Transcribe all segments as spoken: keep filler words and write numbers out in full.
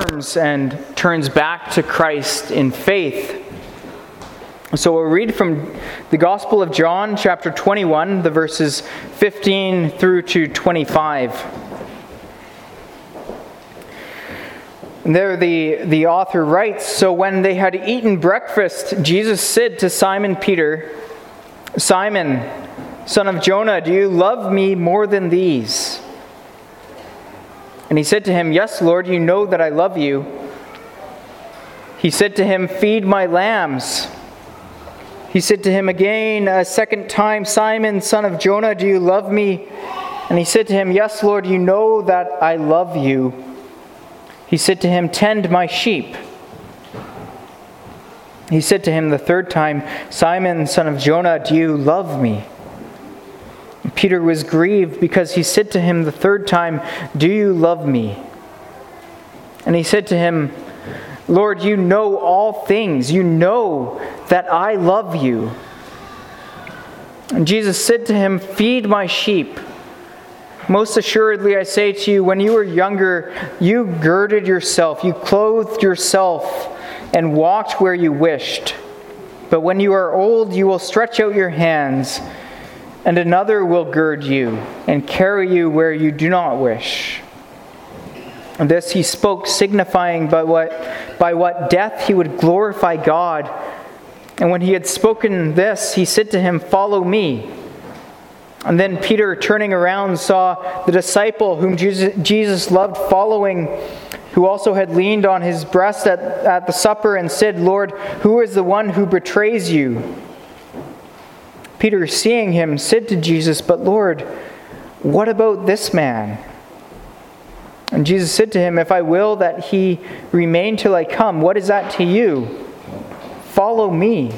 affirms and turns back to Christ in faith. So we'll read from the Gospel of John, chapter twenty-one, the verses fifteen through to twenty-five. And there the, the author writes, "So when they had eaten breakfast, Jesus said to Simon Peter, 'Simon, son of Jonah, do you love me more than these?' And he said to him, 'Yes, Lord, you know that I love you.' He said to him, 'Feed my lambs.' He said to him again a second time, 'Simon, son of Jonah, do you love me?' And he said to him, 'Yes, Lord, you know that I love you.' He said to him, 'Tend my sheep.' He said to him the third time, 'Simon, son of Jonah, do you love me?' And Peter was grieved because he said to him the third time, 'Do you love me?' And he said to him, 'Lord, you know all things. You know that I love you.' And Jesus said to him, 'Feed my sheep. Most assuredly, I say to you, when you were younger, you girded yourself, you clothed yourself, and walked where you wished. But when you are old, you will stretch out your hands, and another will gird you, and carry you where you do not wish.' And this he spoke, signifying by what, by what death he would glorify God. And when he had spoken this, he said to him, 'Follow me.' And then Peter, turning around, saw the disciple whom Jesus loved following, who also had leaned on his breast at, at the supper and said, 'Lord, who is the one who betrays you?' Peter, seeing him, said to Jesus, 'But Lord, what about this man?' And Jesus said to him, 'If I will that he remain till I come, what is that to you? Follow me.'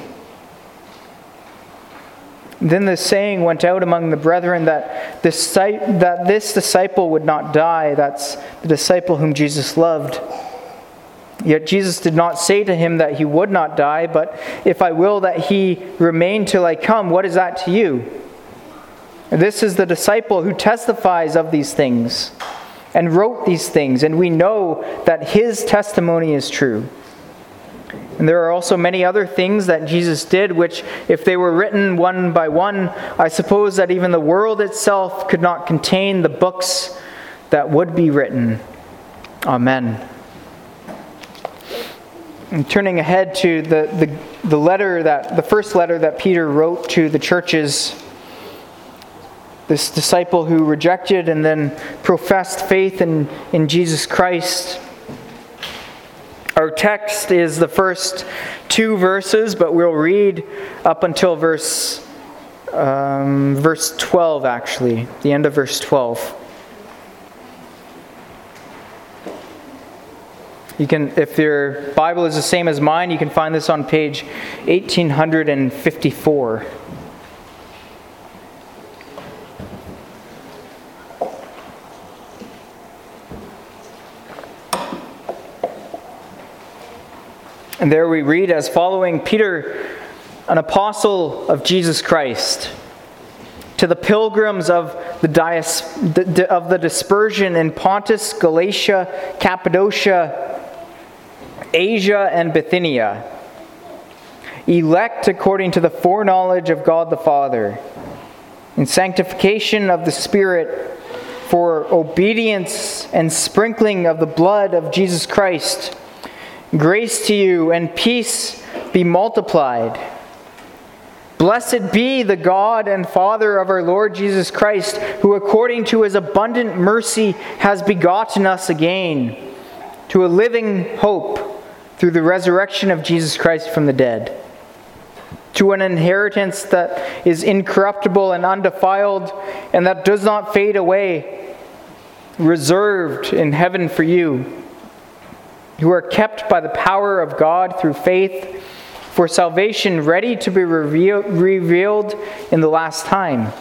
Then the saying went out among the brethren that this, that this disciple would not die. That's the disciple whom Jesus loved. Yet Jesus did not say to him that he would not die, but 'If I will that he remain till I come, what is that to you?' This is the disciple who testifies of these things and wrote these things, and we know that his testimony is true. And there are also many other things that Jesus did, which, if they were written one by one, I suppose that even the world itself could not contain the books that would be written. Amen." And turning ahead to the, the, the letter that the first letter that Peter wrote to the churches, this disciple who rejected and then professed faith in, in Jesus Christ. Our text is the first two verses, but we'll read up until verse um, verse twelve, actually, the end of verse twelve. You can, if your Bible is the same as mine, you can find this on page eighteen fifty-four. And there we read as following: Peter, an apostle of Jesus Christ, to the pilgrims of the, dias- of the dispersion in Pontus, Galatia, Cappadocia, Asia, and Bithynia, elect according to the foreknowledge of God the Father, in sanctification of the Spirit, for obedience and sprinkling of the blood of Jesus Christ. Grace to you and peace be multiplied. Blessed be the God and Father of our Lord Jesus Christ, who according to his abundant mercy has begotten us again to a living hope through the resurrection of Jesus Christ from the dead, to an inheritance that is incorruptible and undefiled and that does not fade away, reserved in heaven for you, who are kept by the power of God through faith for salvation, ready to be reveal, revealed in the last time.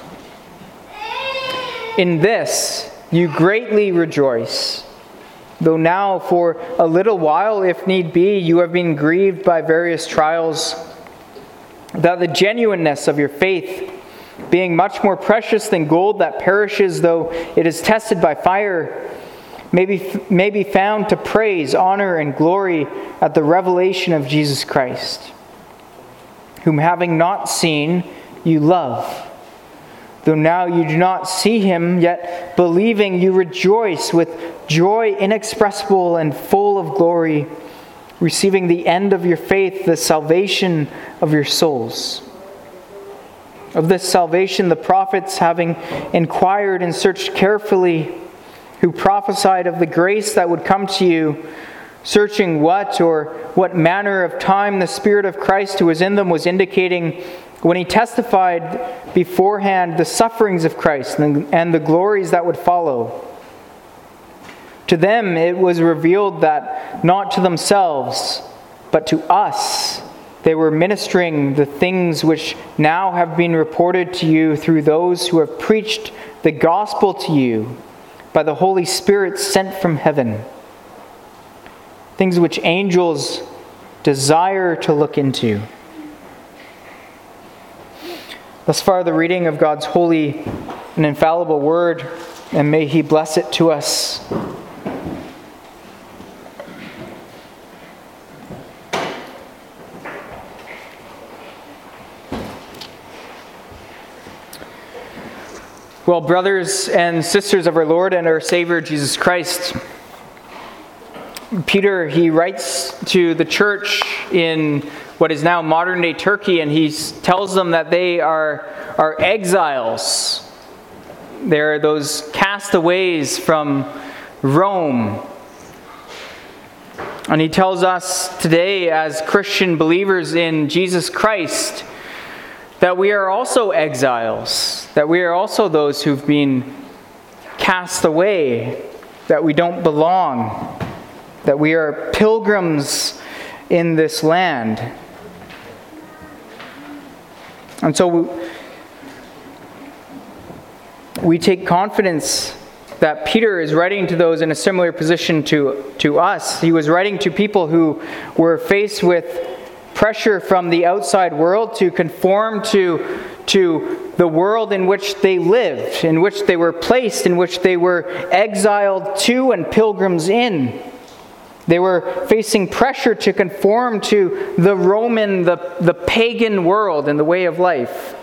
In this you greatly rejoice, though now for a little while, if need be, you have been grieved by various trials, that the genuineness of your faith, being much more precious than gold that perishes though it is tested by fire, may be, may be found to praise, honor, and glory at the revelation of Jesus Christ, whom having not seen, you love. Though now you do not see him, yet believing you rejoice with joy inexpressible and full of glory, receiving the end of your faith, the salvation of your souls. Of this salvation the prophets, having inquired and searched carefully, who prophesied of the grace that would come to you, searching what or what manner of time the Spirit of Christ who was in them was indicating when he testified beforehand the sufferings of Christ and the glories that would follow. To them it was revealed that not to themselves, but to us, they were ministering the things which now have been reported to you through those who have preached the gospel to you by the Holy Spirit sent from heaven. Things which angels desire to look into. Thus far, the reading of God's holy and infallible word, and may he bless it to us. Well, brothers and sisters of our Lord and our Savior Jesus Christ, Peter, he writes to the church in what is now modern-day Turkey, and he tells them that they are, are exiles. They're those castaways from Rome. And he tells us today as Christian believers in Jesus Christ that we are also exiles, that we are also those who've been cast away, that we don't belong, that we are pilgrims in this land. And so we, we take confidence that Peter is writing to those in a similar position to, to us. He was writing to people who were faced with pressure from the outside world to conform to, to the world in which they lived, in which they were placed, in which they were exiled to and pilgrims in. They were facing pressure to conform to the Roman, the, the pagan world and the way of life.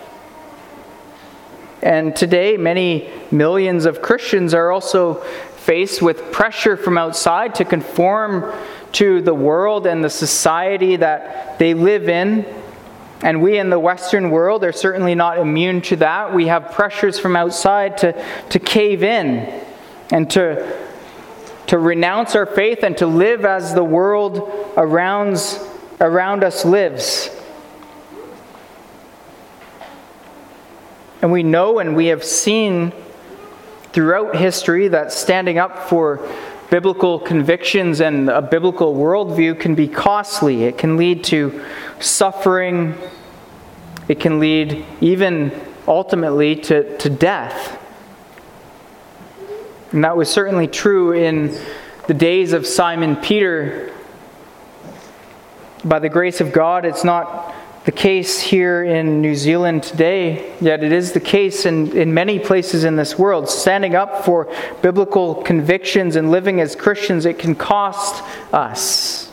And today, many millions of Christians are also faced with pressure from outside to conform to the world and the society that they live in. And we in the Western world are certainly not immune to that. We have pressures from outside to, to cave in and to, to renounce our faith and to live as the world around, around us lives. And we know and we have seen throughout history that standing up for biblical convictions and a biblical worldview can be costly. It can lead to suffering. It can lead even ultimately to, to death. And that was certainly true in the days of Simon Peter. By the grace of God, it's not the case here in New Zealand today, yet it is the case in, in many places in this world. Standing up for biblical convictions and living as Christians, it can cost us.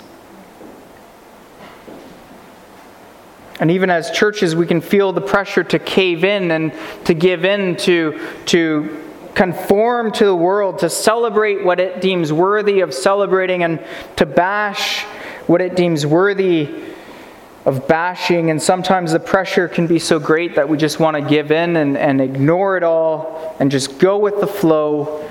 And even as churches, we can feel the pressure to cave in and to give in, to, to conform to the world, to celebrate what it deems worthy of celebrating and to bash what it deems worthy of bashing. And sometimes the pressure can be so great that we just want to give in and, and ignore it all and just go with the flow.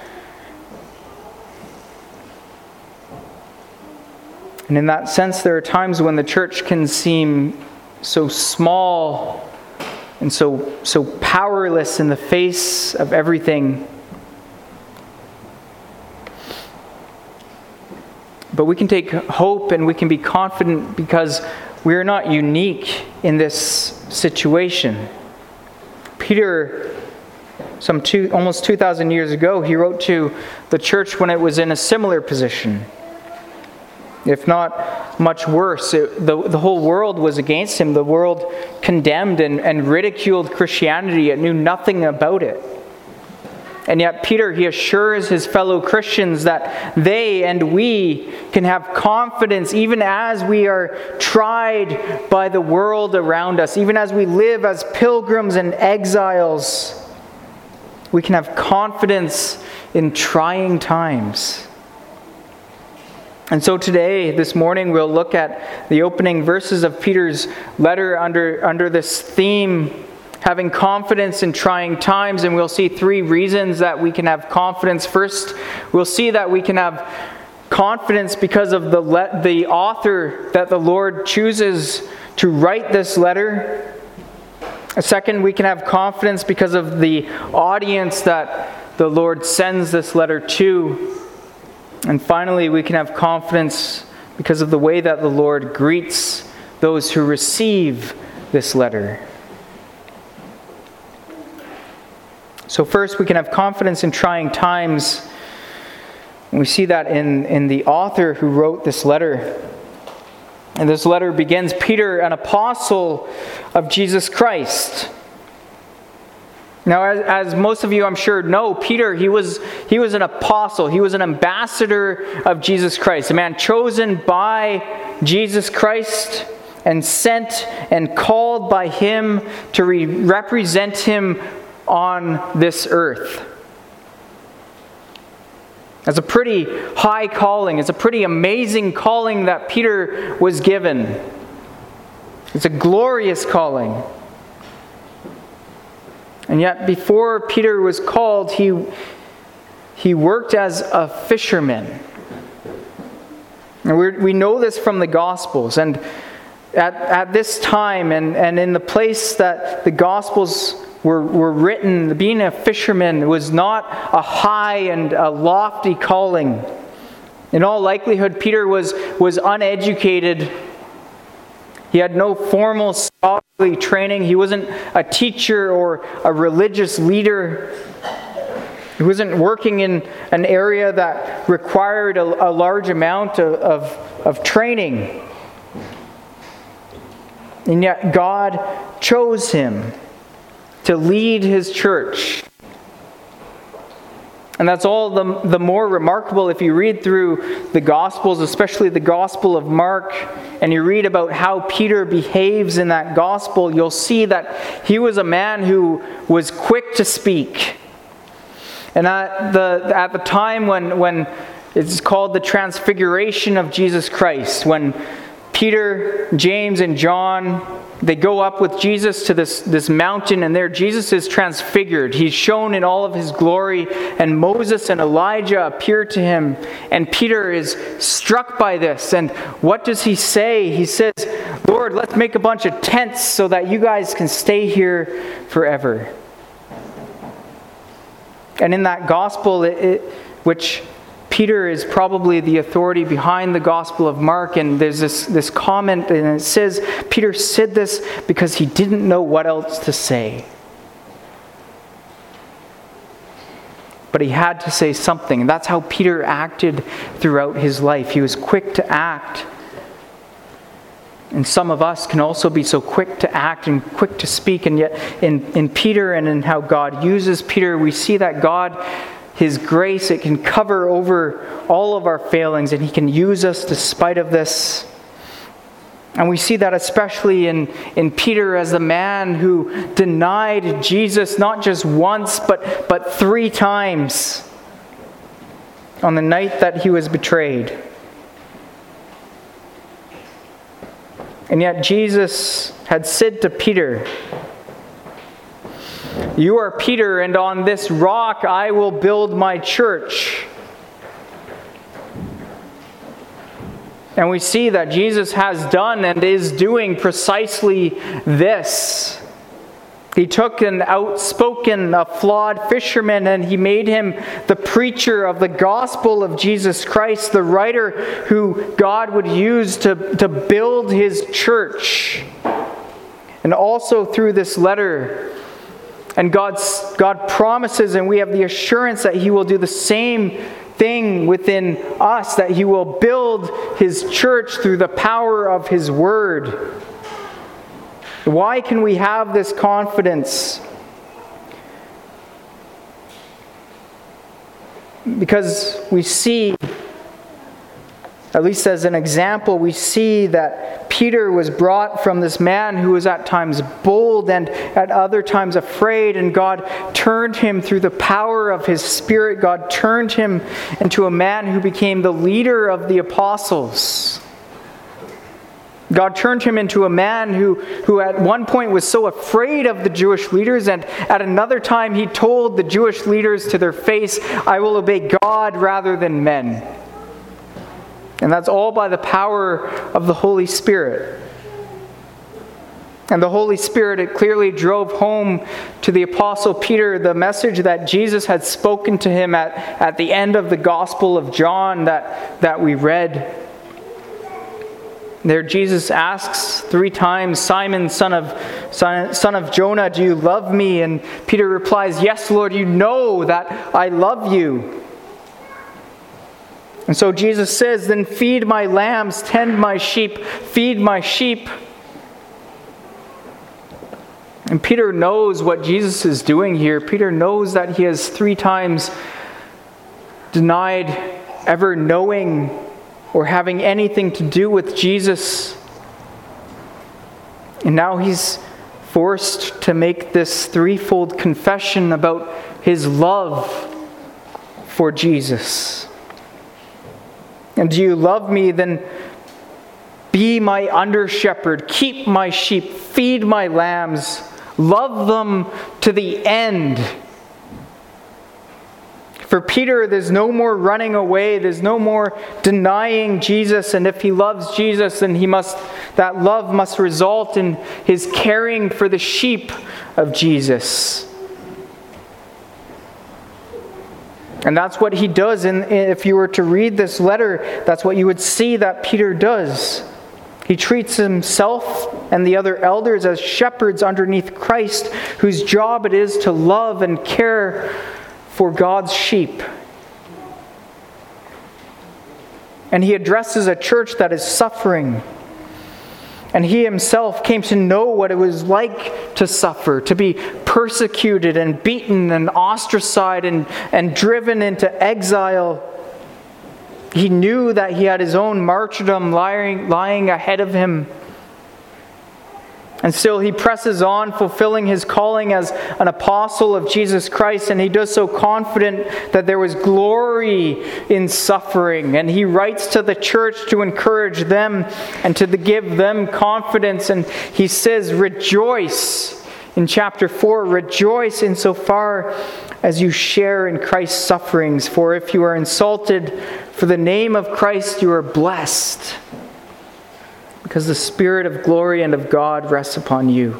And in that sense, there are times when the church can seem so small and so, so powerless in the face of everything. But we can take hope and we can be confident because we are not unique in this situation. Peter, some two, almost two thousand years ago, he wrote to the church when it was in a similar position. If not much worse, it, the, the whole world was against him. The world condemned and, and ridiculed Christianity. It knew nothing about it. And yet Peter, he assures his fellow Christians that they and we can have confidence even as we are tried by the world around us, even as we live as pilgrims and exiles. We can have confidence in trying times. And so today, this morning, we'll look at the opening verses of Peter's letter under, under this theme, having confidence in trying times, and we'll see three reasons that we can have confidence. First, we'll see that we can have confidence because of the le- the author that the Lord chooses to write this letter. Second, we can have confidence because of the audience that the Lord sends this letter to. And finally, we can have confidence because of the way that the Lord greets those who receive this letter. So first, we can have confidence in trying times. And we see that in, in the author who wrote this letter. And this letter begins, Peter, an apostle of Jesus Christ. Now, as, as most of you, I'm sure, know, Peter, he was, he was an apostle. He was an ambassador of Jesus Christ, a man chosen by Jesus Christ and sent and called by him to re- represent him on this earth. It's a pretty high calling. It's a pretty amazing calling that Peter was given. It's a glorious calling. And yet, before Peter was called, he, he worked as a fisherman. And we we know this from the Gospels. And at, at this time, and, and in the place that the Gospels were, were written, being a fisherman was not a high and a lofty calling. In all likelihood, Peter was, was uneducated. He had no formal scholarly training. He wasn't a teacher or a religious leader. He wasn't working in an area that required a, a large amount of, of, of training. And yet God chose him to lead his church. And that's all the, the more remarkable if you read through the Gospels, especially the Gospel of Mark, and you read about how Peter behaves in that Gospel, you'll see that he was a man who was quick to speak. And at the, at the time when, when it's called the Transfiguration of Jesus Christ, when Peter, James, and John, they go up with Jesus to this, this mountain, and there Jesus is transfigured. He's shown in all of his glory, and Moses and Elijah appear to him, and Peter is struck by this. And what does he say? He says, Lord, let's make a bunch of tents so that you guys can stay here forever. And in that gospel, it, it, which Peter is probably the authority behind the Gospel of Mark, and there's this, this comment, and it says Peter said this because he didn't know what else to say. But he had to say something, and that's how Peter acted throughout his life. He was quick to act. And some of us can also be so quick to act and quick to speak, and yet in, in Peter and in how God uses Peter, we see that God, His grace, it can cover over all of our failings, and He can use us despite of this. And we see that especially in, in Peter as the man who denied Jesus not just once, but, but three times on the night that he was betrayed. And yet Jesus had said to Peter, "You are Peter, and on this rock I will build my church." And we see that Jesus has done and is doing precisely this. He took an outspoken, a flawed fisherman, and he made him the preacher of the gospel of Jesus Christ, the writer who God would use to, to build His church. And also through this letter, and God's, God promises, and we have the assurance that He will do the same thing within us, that He will build His church through the power of His Word. Why can we have this confidence? Because we see, at least as an example, we see that Peter was brought from this man who was at times bold and at other times afraid, and God turned him through the power of His Spirit. God turned him into a man who became the leader of the apostles. God turned him into a man who, who at one point was so afraid of the Jewish leaders, and at another time he told the Jewish leaders to their face, "I will obey God rather than men." And that's all by the power of the Holy Spirit. And the Holy Spirit, it clearly drove home to the Apostle Peter the message that Jesus had spoken to him at, at the end of the Gospel of John that, that we read. There Jesus asks three times, "Simon, son of, son, son of Jonah, do you love me?" And Peter replies, "Yes, Lord, you know that I love you." And so Jesus says, "Then feed my lambs, tend my sheep, feed my sheep." And Peter knows what Jesus is doing here. Peter knows that he has three times denied ever knowing or having anything to do with Jesus. And now he's forced to make this threefold confession about his love for Jesus. "And do you love me? Then be my under-shepherd, keep my sheep, feed my lambs, love them to the end." For Peter, there's no more running away, there's no more denying Jesus, and if he loves Jesus, then he must that love must result in his caring for the sheep of Jesus. And that's what he does. And if you were to read this letter, that's what you would see that Peter does. He treats himself and the other elders as shepherds underneath Christ, whose job it is to love and care for God's sheep. And he addresses a church that is suffering. And he himself came to know what it was like to suffer, to be persecuted and beaten and ostracized and, and driven into exile. He knew that he had his own martyrdom lying, lying ahead of him. And still he presses on, fulfilling his calling as an apostle of Jesus Christ, and he does so confident that there was glory in suffering. And he writes to the church to encourage them and to give them confidence. And he says, "Rejoice," in chapter four, "rejoice insofar as you share in Christ's sufferings. For if you are insulted for the name of Christ, you are blessed, because the Spirit of glory and of God rests upon you."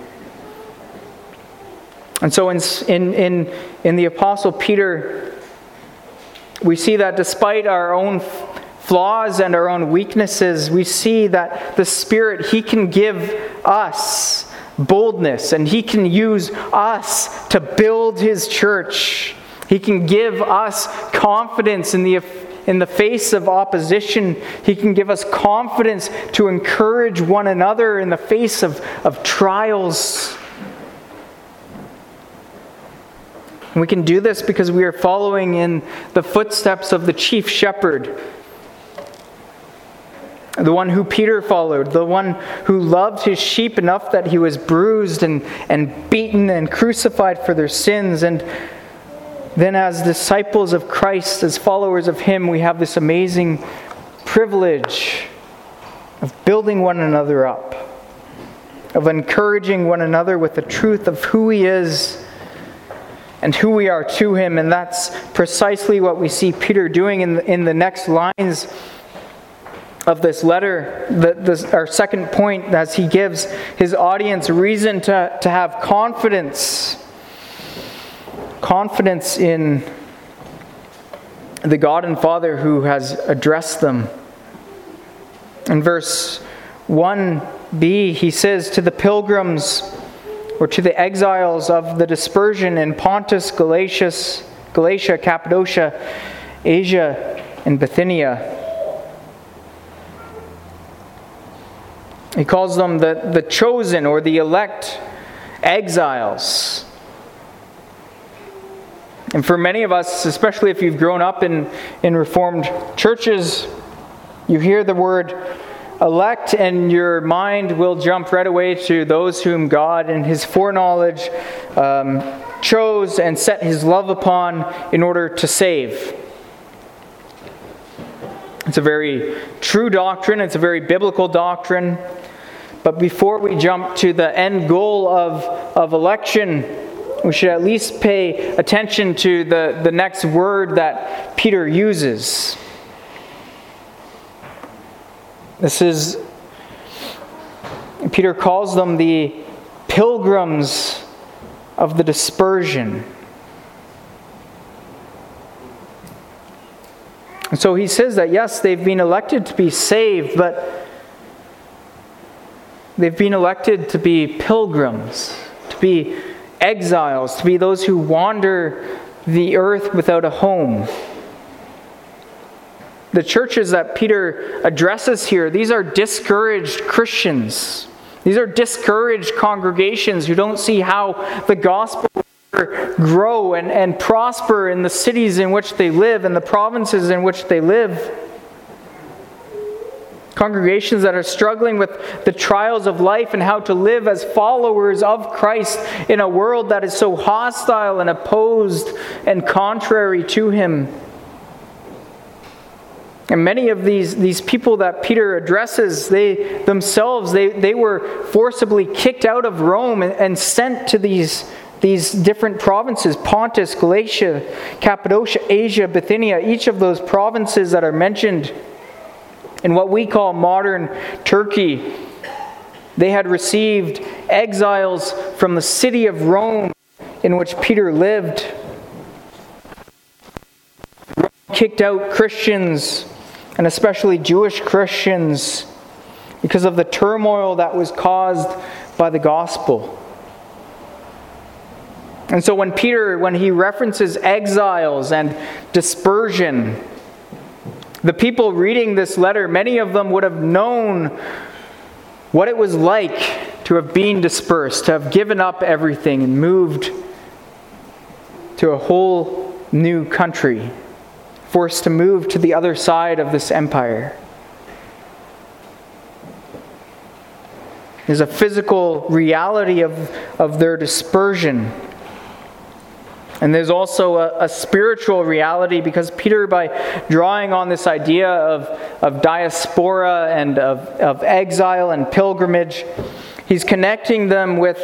And so in, in, in, in the Apostle Peter, we see that despite our own flaws and our own weaknesses, we see that the Spirit, He can give us boldness, and He can use us to build His church. He can give us confidence in the In the face of opposition. He can give us confidence to encourage one another in the face of, of trials. And we can do this because we are following in the footsteps of the chief shepherd, the one who Peter followed, the one who loved his sheep enough that he was bruised and, and beaten and crucified for their sins. And then as disciples of Christ, as followers of Him, we have this amazing privilege of building one another up, of encouraging one another with the truth of who He is and who we are to Him. And that's precisely what we see Peter doing in the, in the next lines of this letter. The, this, our second point, as he gives his audience reason to, to have confidence. Confidence in the God and Father who has addressed them. In verse one b, he says, "To the pilgrims," or to the exiles of the dispersion in Pontus, Galatia, Galatia, Cappadocia, Asia, and Bithynia. He calls them the, the chosen or the elect exiles. And for many of us, especially if you've grown up in, in Reformed churches, you hear the word elect and your mind will jump right away to those whom God in His foreknowledge um, chose and set His love upon in order to save. It's a very true doctrine. It's a very biblical doctrine. But before we jump to the end goal of, of election, we should at least pay attention to the, the next word that Peter uses. This is, Peter calls them the pilgrims of the dispersion. And so he says that yes, they've been elected to be saved, but they've been elected to be pilgrims, to be exiles, to be those who wander the earth without a home. The churches that Peter addresses here, these are discouraged Christians. These are discouraged congregations who don't see how the gospel will grow and, and prosper in the cities in which they live and the provinces in which they live. Congregations that are struggling with the trials of life and how to live as followers of Christ in a world that is so hostile and opposed and contrary to Him. And many of these, these people that Peter addresses, they themselves, they, they were forcibly kicked out of Rome and, and sent to these, these different provinces, Pontus, Galatia, Cappadocia, Asia, Bithynia, each of those provinces that are mentioned in what we call modern Turkey. They had received exiles from the city of Rome in which Peter lived. Rome kicked out Christians, and especially Jewish Christians, because of the turmoil that was caused by the gospel. And so when Peter, when he references exiles and dispersion, the people reading this letter, many of them would have known what it was like to have been dispersed, to have given up everything and moved to a whole new country, forced to move to the other side of this empire. There's a physical reality of, of their dispersion. And there's also a, a spiritual reality, because Peter, by drawing on this idea of, of diaspora and of, of exile and pilgrimage, he's connecting them with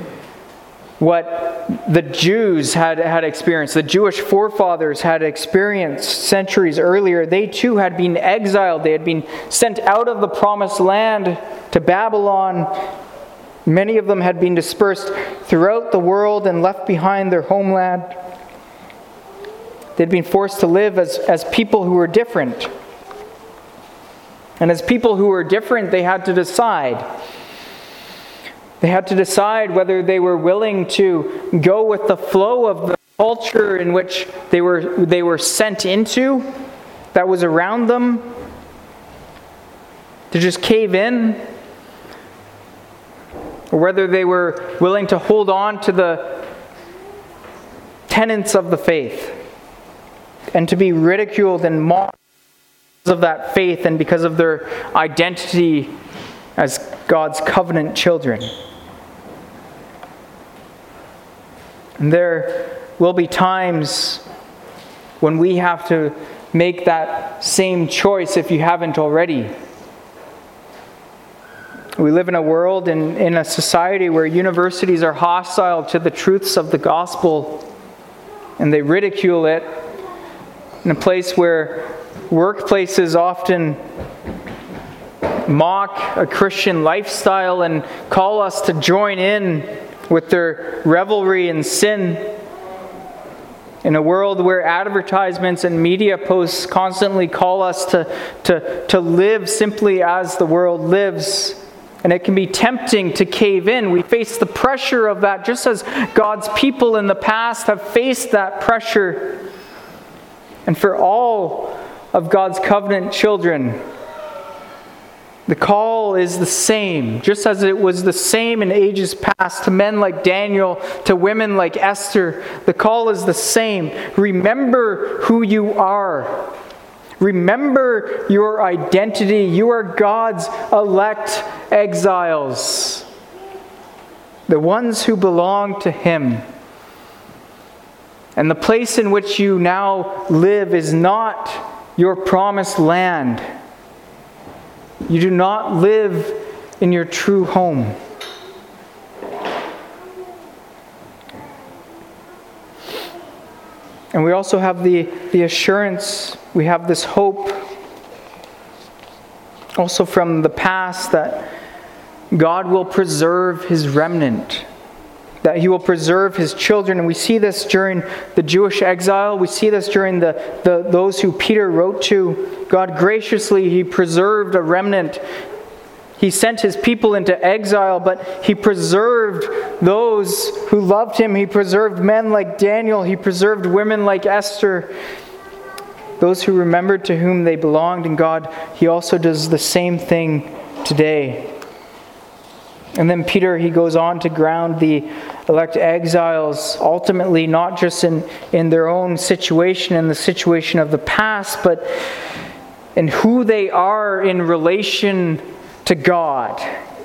what the Jews had, had experienced. The Jewish forefathers had experienced centuries earlier. They too had been exiled. They had been sent out of the promised land to Babylon. Many of them had been dispersed throughout the world and left behind their homeland. They'd been forced to live as, as people who were different. And as people who were different, they had to decide. They had to decide whether they were willing to go with the flow of the culture in which they were, they were sent into, that was around them, to just cave in, or whether they were willing to hold on to the tenets of the faith and to be ridiculed and mocked because of that faith and because of their identity as God's covenant children. And there will be times when we have to make that same choice if you haven't already. We live in a world, in, in a society where universities are hostile to the truths of the gospel, and they ridicule it. In a place where workplaces often mock a Christian lifestyle and call us to join in with their revelry in sin. In a world where advertisements and media posts constantly call us to, to, to live simply as the world lives. And it can be tempting to cave in. We face the pressure of that, just as God's people in the past have faced that pressure. And for all of God's covenant children, The call is the same, just as it was the same in ages past to men like Daniel, to women like Esther. The call is the same. Remember who you are. Remember your identity. You are God's elect exiles, the ones who belong to Him. And the place in which you now live is not your promised land. You do not live in your true home. And we also have the, the assurance, we have this hope also from the past that God will preserve His remnant, that He will preserve His children. And we see this during the Jewish exile. We see this during the, the those who Peter wrote to. God graciously, He preserved a remnant. He sent His people into exile, but He preserved those who loved Him. He preserved men like Daniel. He preserved women like Esther. Those who remembered to whom they belonged in God. He also does the same thing today. And then Peter, he goes on to ground the elect exiles, ultimately not just in, in their own situation and the situation of the past, but in who they are in relation to God.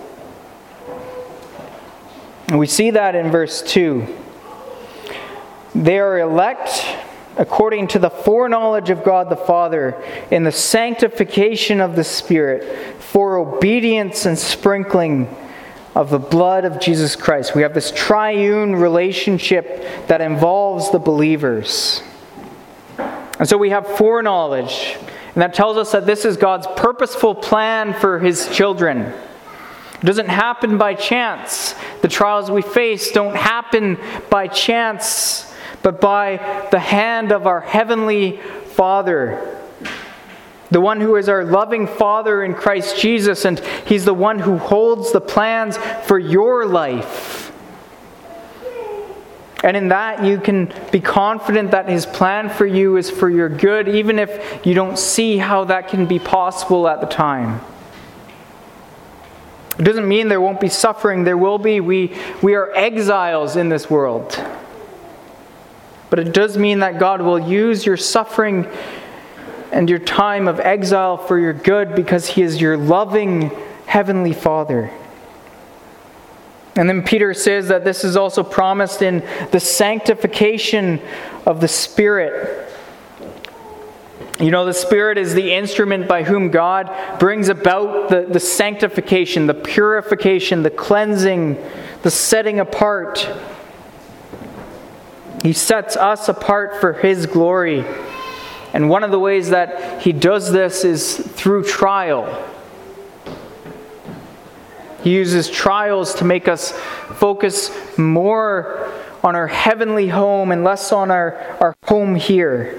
And we see that in verse two. They are elect according to the foreknowledge of God the Father in the sanctification of the Spirit for obedience and sprinkling of the blood of Jesus Christ. We have this triune relationship that involves the believers. And so we have foreknowledge. And that tells us that this is God's purposeful plan for His children. It doesn't happen by chance. The trials we face don't happen by chance, but by the hand of our Heavenly Father. The one who is our loving Father in Christ Jesus, and He's the one who holds the plans for your life. And in that you can be confident that His plan for you is for your good, even if you don't see how that can be possible at the time. It doesn't mean there won't be suffering. There will be. We, we are exiles in this world. But it does mean that God will use your suffering and your time of exile for your good because He is your loving Heavenly Father. And then Peter says that this is also promised in the sanctification of the Spirit. You know, the Spirit is the instrument by whom God brings about the, the sanctification, the purification, the cleansing, the setting apart. He sets us apart for His glory. And one of the ways that He does this is through trial. He uses trials to make us focus more on our heavenly home and less on our, our home here.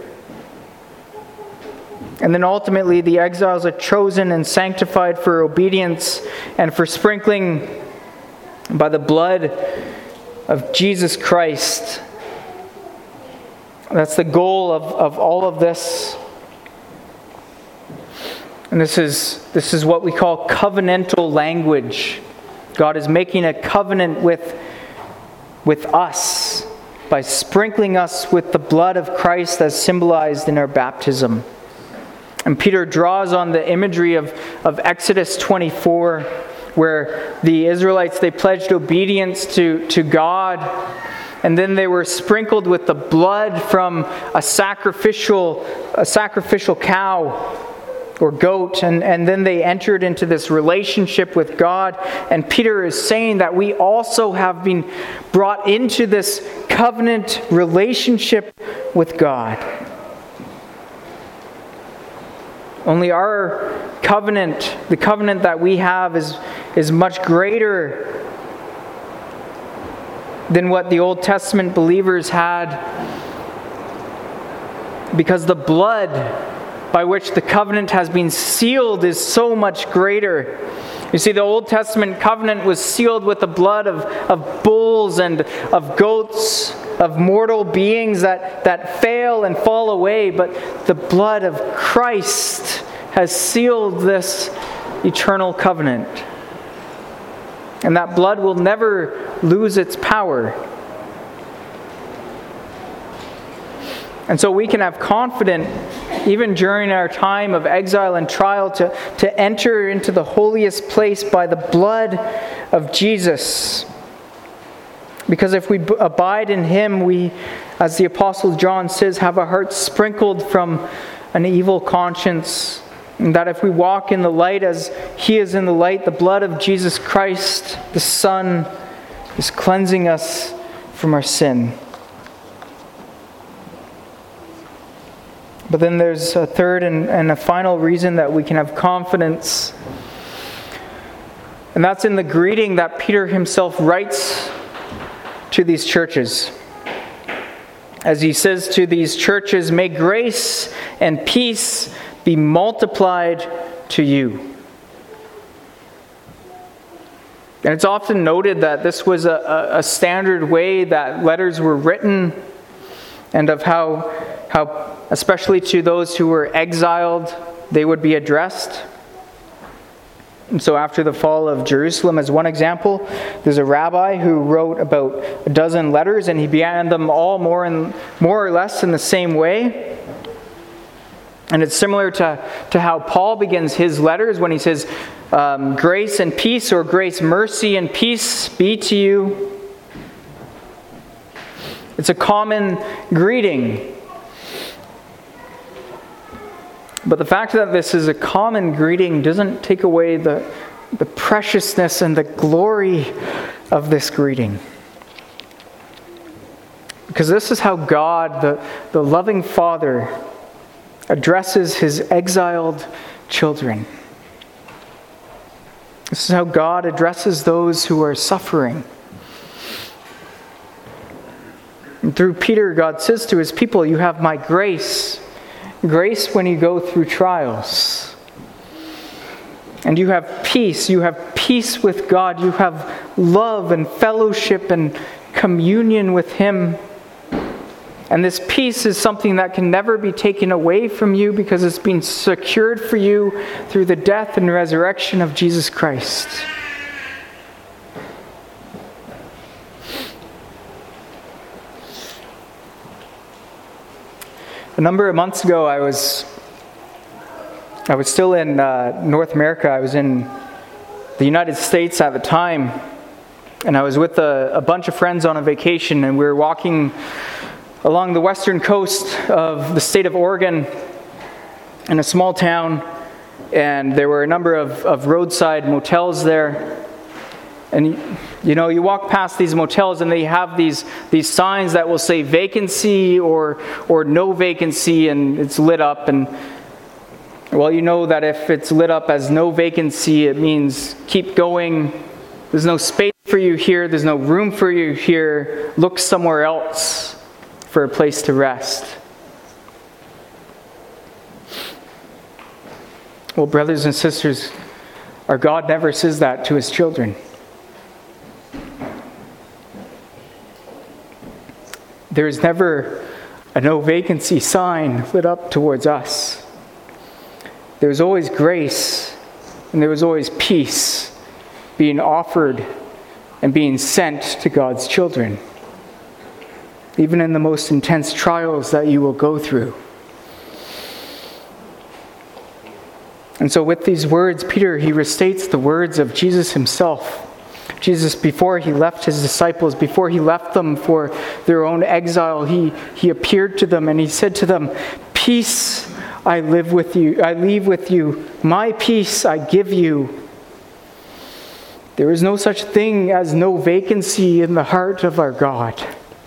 And then ultimately the exiles are chosen and sanctified for obedience and for sprinkling by the blood of Jesus Christ. That's the goal of, of all of this. And this is this is what we call covenantal language. God is making a covenant with, with us by sprinkling us with the blood of Christ as symbolized in our baptism. And Peter draws on the imagery of, of Exodus twenty-four, where the Israelites, they pledged obedience to, to God, and then they were sprinkled with the blood from a sacrificial, a sacrificial cow or goat, and, and then they entered into this relationship with God. And Peter is saying that we also have been brought into this covenant relationship with God. Only our covenant, the covenant that we have, is, is much greater than what the Old Testament believers had, because the blood by which the covenant has been sealed is so much greater. You see, the Old Testament covenant was sealed with the blood of, of bulls and of goats, of mortal beings that, that fail and fall away, but the blood of Christ has sealed this eternal covenant. And that blood will never lose its power. And so we can have confidence, even during our time of exile and trial, to, to enter into the holiest place by the blood of Jesus. Because if we b- abide in Him, we, as the Apostle John says, have our hearts sprinkled from an evil conscience. And that if we walk in the light as He is in the light, the blood of Jesus Christ, the Son, is cleansing us from our sin. But then there's a third and, and a final reason that we can have confidence. And that's in the greeting that Peter himself writes to these churches. As he says to these churches, "May grace and peace be multiplied to you." And it's often noted that this was a, a standard way that letters were written, and of how, how, especially to those who were exiled, they would be addressed. And so after the fall of Jerusalem, as one example, there's a rabbi who wrote about a dozen letters, and he began them all more and more or less in the same way. And it's similar to, to how Paul begins his letters when he says, um, "Grace and peace," or "Grace, mercy, and peace be to you." It's a common greeting. But the fact that this is a common greeting doesn't take away the, the preciousness and the glory of this greeting. Because this is how God, the, the loving Father, addresses His exiled children. This is how God addresses those who are suffering. And through Peter, God says to His people, "You have my grace." Grace when you go through trials. And you have peace. You have peace with God. You have love and fellowship and communion with Him. And this peace is something that can never be taken away from you, because it's been secured for you through the death and resurrection of Jesus Christ. A number of months ago, I was I was still in uh, North America. I was in the United States at the time, and I was with a, a bunch of friends on a vacation, and we were walking along the western coast of the state of Oregon in a small town, and there were a number of, of roadside motels there. And you know, you walk past these motels and they have these these signs that will say vacancy or or no vacancy, and it's lit up. And well, you know that if it's lit up as no vacancy, it means keep going. There's no space for you here. There's no room for you here. Look somewhere else for a place to rest. Well, brothers and sisters, our God never says that to His children. There is never a no vacancy sign lit up towards us. There's always grace, and there is always peace being offered and being sent to God's children, even in the most intense trials that you will go through. And so with these words, Peter, he restates the words of Jesus Himself. Jesus, before He left His disciples, before He left them for their own exile, He, he appeared to them and He said to them, "Peace I live with you, I leave with you. My peace I give you." There is no such thing as no vacancy in the heart of our God.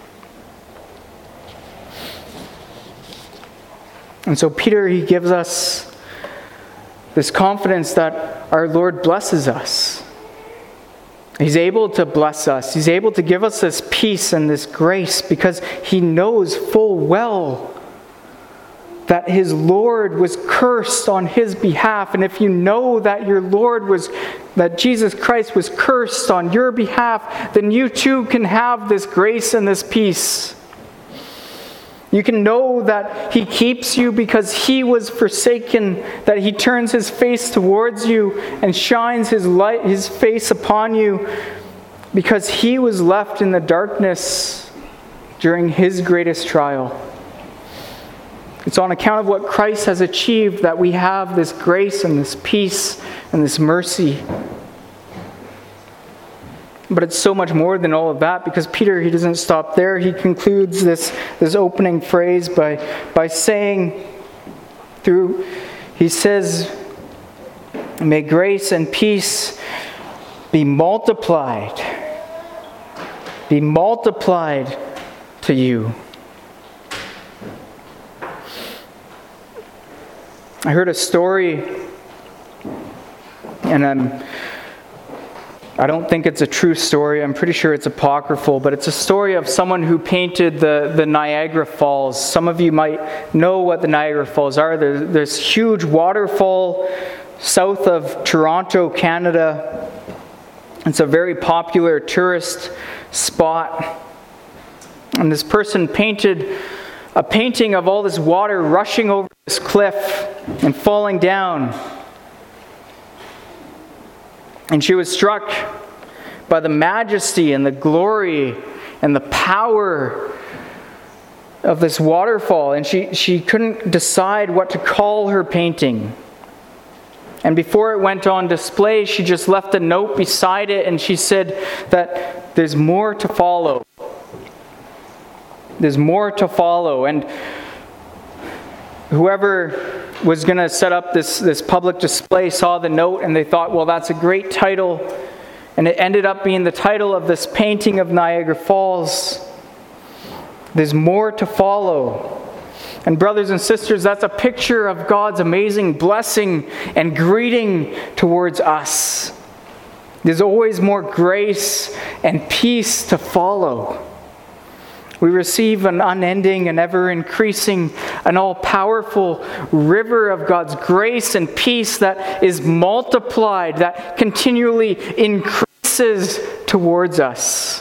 And so Peter, he gives us this confidence that our Lord blesses us. He's able to bless us. He's able to give us this peace and this grace because He knows full well that His Lord was cursed on His behalf. And if you know that your Lord was, that Jesus Christ was cursed on your behalf, then you too can have this grace and this peace. You can know that He keeps you because He was forsaken, that He turns His face towards you and shines His light, His face upon you, because He was left in the darkness during His greatest trial. It's on account of what Christ has achieved that we have this grace and this peace and this mercy. But it's so much more than all of that, because Peter, he doesn't stop there. He concludes this, this opening phrase by, by saying, through, he says, may grace and peace be multiplied, be multiplied to you. I heard a story, and I'm, I don't think it's a true story. I'm pretty sure it's apocryphal, but it's a story of someone who painted the, the Niagara Falls. Some of you might know what the Niagara Falls are. There's this huge waterfall south of Toronto, Canada. It's a very popular tourist spot. And this person painted a painting of all this water rushing over this cliff and falling down. And she was struck by the majesty and the glory and the power of this waterfall. And she, she couldn't decide what to call her painting. And before it went on display, she just left a note beside it, and she said that there's more to follow. There's more to follow. And whoever was going to set up this, this public display saw the note, and they thought, well, that's a great title. And it ended up being the title of this painting of Niagara Falls. There's more to follow. And brothers and sisters, that's a picture of God's amazing blessing and greeting towards us. There's always more grace and peace to follow. We receive an unending and ever-increasing and all-powerful river of God's grace and peace that is multiplied, that continually increases towards us.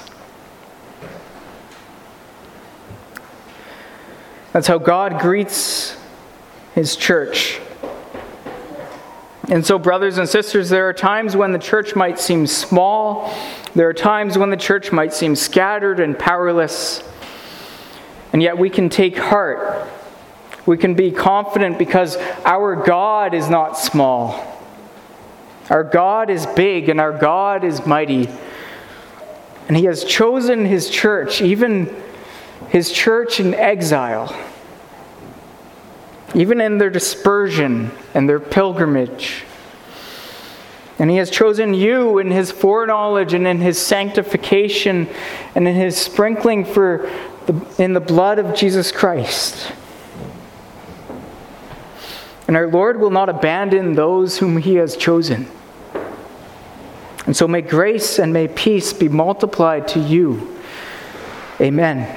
That's how God greets His church. And so, brothers and sisters, there are times when the church might seem small. There are times when the church might seem scattered and powerless. And yet we can take heart. We can be confident because our God is not small. Our God is big and our God is mighty. And He has chosen His church, even His church in exile, even in their dispersion and their pilgrimage. And He has chosen you in His foreknowledge and in His sanctification and in His sprinkling for the, in the blood of Jesus Christ. And our Lord will not abandon those whom He has chosen. And so may grace and may peace be multiplied to you. Amen.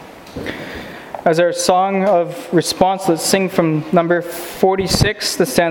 As our song of response, let's sing from number forty-six, the stanza.